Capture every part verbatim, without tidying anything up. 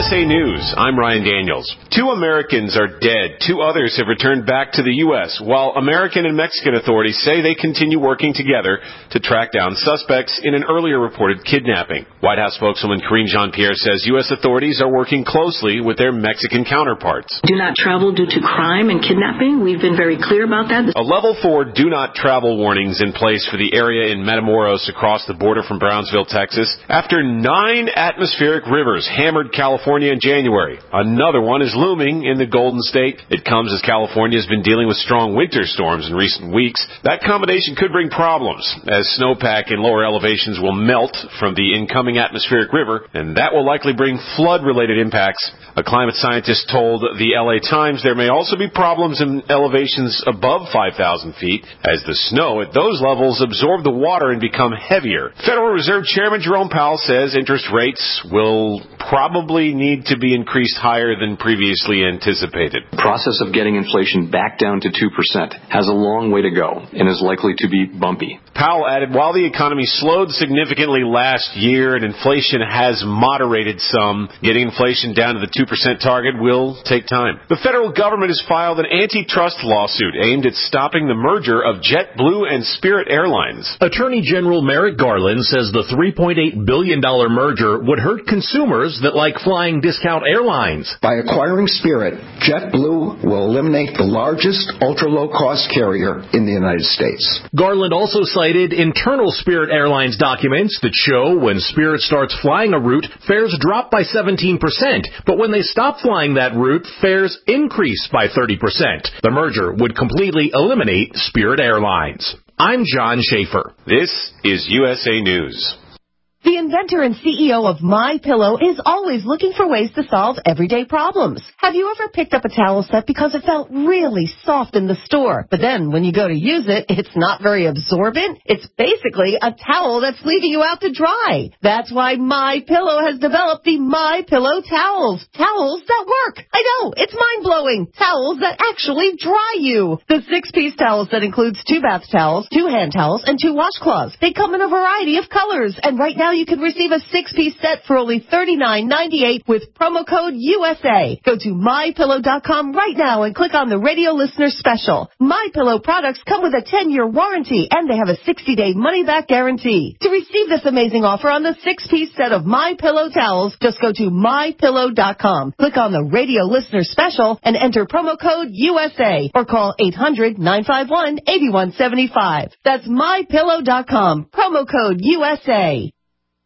S A News, I'm Ryan Daniels. Two Americans are dead. Two others have returned back to the U S, while American and Mexican authorities say they continue working together to track down suspects in an earlier reported kidnapping. White House spokeswoman Karine Jean-Pierre says U S authorities are working closely with their Mexican counterparts. Do not travel due to crime and kidnapping. We've been very clear about that. A level four do not travel warnings in place for the area in Matamoros across the border from Brownsville, Texas, after nine atmospheric rivers hammered California in January. Another one is looming in the Golden State. It comes as California has been dealing with strong winter storms in recent weeks. That combination could bring problems, as snowpack in lower elevations will melt from the incoming atmospheric river, and that will likely bring flood-related impacts. A climate scientist told the L A Times there may also be problems in elevations above five thousand feet, as the snow at those levels absorb the water and become heavier. Federal Reserve Chairman Jerome Powell says interest rates will probably need to be increased higher than previously anticipated. The process of getting inflation back down to two percent has a long way to go and is likely to be bumpy. Powell added, while the economy slowed significantly last year and inflation has moderated some, getting inflation down to the two percent target will take time. The federal government has filed an antitrust lawsuit aimed at stopping the merger of JetBlue and Spirit Airlines. Attorney General Merrick Garland says the three point eight billion dollars merger would hurt consumers that like flying discount airlines. By acquiring Spirit, JetBlue will eliminate the largest ultra-low-cost carrier in the United States. Garland also cited internal Spirit Airlines documents that show when Spirit starts flying a route, fares drop by seventeen percent, but when they stop flying that route, fares increase by thirty percent. The merger would completely eliminate Spirit Airlines. I'm John Schaefer. This is U S A News. The inventor and C E O of MyPillow is always looking for ways to solve everyday problems. Have you ever picked up a towel set because it felt really soft in the store, but then when you go to use it, it's not very absorbent? It's basically a towel that's leaving you out to dry. That's why MyPillow has developed the MyPillow towels. Towels that work. I know, it's mind-blowing. Towels that actually dry you. The six-piece towel set includes two bath towels, two hand towels, and two washcloths. They come in a variety of colors, and right now you can receive a six-piece set for only thirty-nine ninety-eight with promo code U S A. Go to my pillow dot com right now and click on the radio listener special. MyPillow products come with a ten-year warranty, and they have a sixty-day money-back guarantee. To receive this amazing offer on the six-piece set of MyPillow towels, just go to my pillow dot com. Click on the radio listener special and enter promo code U S A or call eight hundred nine five one eight one seven five. That's my pillow dot com. Promo code U S A.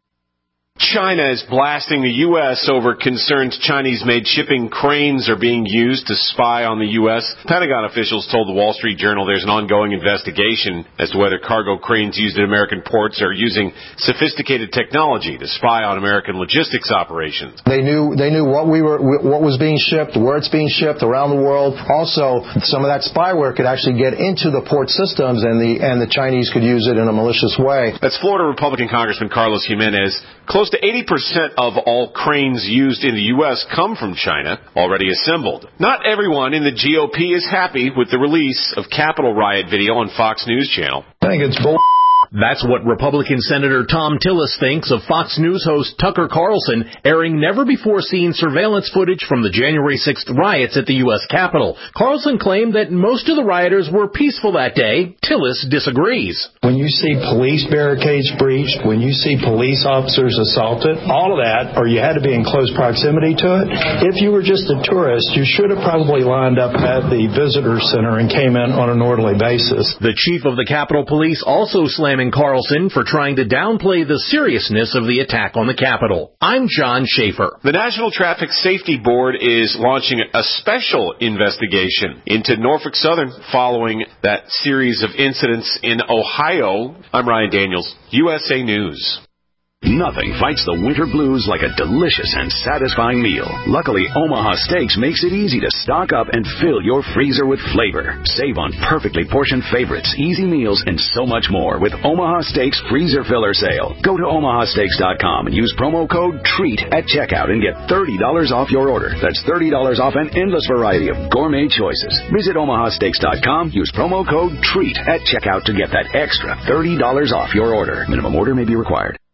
China is blasting the U S over concerns Chinese-made shipping cranes are being used to spy on the U S. Pentagon officials told the Wall Street Journal there's an ongoing investigation as to whether cargo cranes used in American ports are using sophisticated technology to spy on American logistics operations. They knew they knew what we were, what was being shipped, where it's being shipped around the world. Also, some of that spyware could actually get into the port systems, and the and the Chinese could use it in a malicious way. That's Florida Republican Congressman Carlos Jimenez. Close to eighty percent of all cranes used in the U S come from China, already assembled. Not everyone in the G O P is happy with the release of Capitol riot video on Fox News Channel. I think it's bull. That's what Republican Senator Tom Tillis thinks of Fox News host Tucker Carlson airing never-before-seen surveillance footage from the January sixth riots at the U S Capitol. Carlson claimed that most of the rioters were peaceful that day. Tillis disagrees. When you see police barricades breached, when you see police officers assaulted, all of that, or you had to be in close proximity to it, if you were just a tourist, you should have probably lined up at the visitor center and came in on an orderly basis. The chief of the Capitol Police also slammed Carlson for trying to downplay the seriousness of the attack on the Capitol. I'm John Schaefer. The National Traffic Safety Board is launching a special investigation into Norfolk Southern following that series of incidents in Ohio. I'm Ryan Daniels, U S A News. Nothing fights the winter blues like a delicious and satisfying meal. Luckily, Omaha Steaks makes it easy to stock up and fill your freezer with flavor. Save on perfectly portioned favorites, easy meals, and so much more with Omaha Steaks Freezer Filler Sale. Go to omaha steaks dot com and use promo code TREAT at checkout and get thirty dollars off your order. That's thirty dollars off an endless variety of gourmet choices. Visit omaha steaks dot com, use promo code TREAT at checkout to get that extra thirty dollars off your order. Minimum order may be required.